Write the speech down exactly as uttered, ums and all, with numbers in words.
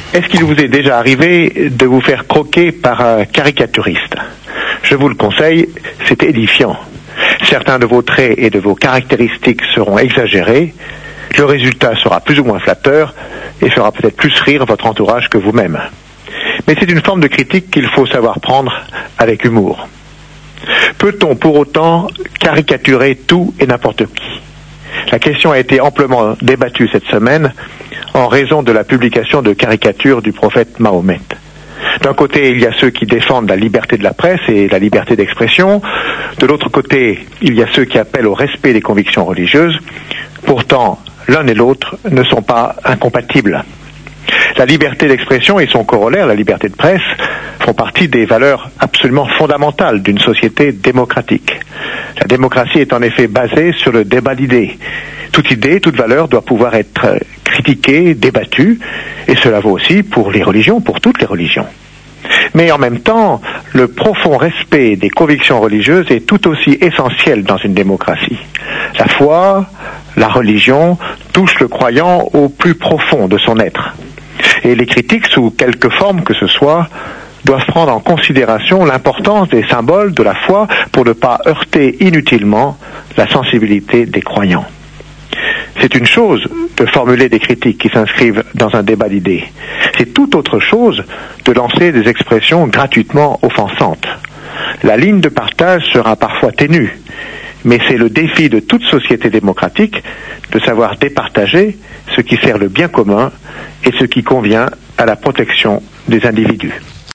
Est-ce qu'il vous est déjà arrivé de vous faire croquer par un caricaturiste? Je vous le conseille, c'est édifiant. Certains de vos traits et de vos caractéristiques seront exagérés, le résultat sera plus ou moins flatteur et fera peut-être plus rire votre entourage que vous-même. Mais c'est une forme de critique qu'il faut savoir prendre avec humour. Peut-on pour autant caricaturer tout et n'importe qui? La question a été amplement débattue cette semaine en raison de la publication de caricatures du prophète Mahomet. D'un côté, il y a ceux qui défendent la liberté de la presse et la liberté d'expression. De l'autre côté, il y a ceux qui appellent au respect des convictions religieuses. Pourtant, l'un et l'autre ne sont pas incompatibles. La liberté d'expression et son corollaire, la liberté de presse, font partie des valeurs absolument fondamentales d'une société démocratique. La démocratie est en effet basée sur le débat d'idées. Toute idée, toute valeur doit pouvoir être critiquée, débattue, et cela vaut aussi pour les religions, pour toutes les religions. Mais en même temps, le profond respect des convictions religieuses est tout aussi essentiel dans une démocratie. La foi, la religion, touchent le croyant au plus profond de son être. Et les critiques, sous quelque forme que ce soit, doivent prendre en considération l'importance des symboles de la foi pour ne pas heurter inutilement la sensibilité des croyants. C'est une chose de formuler des critiques qui s'inscrivent dans un débat d'idées. C'est tout autre chose de lancer des expressions gratuitement offensantes. La ligne de partage sera parfois ténue, mais c'est le défi de toute société démocratique de savoir départager ce qui sert le bien commun et ce qui convient à la protection des individus.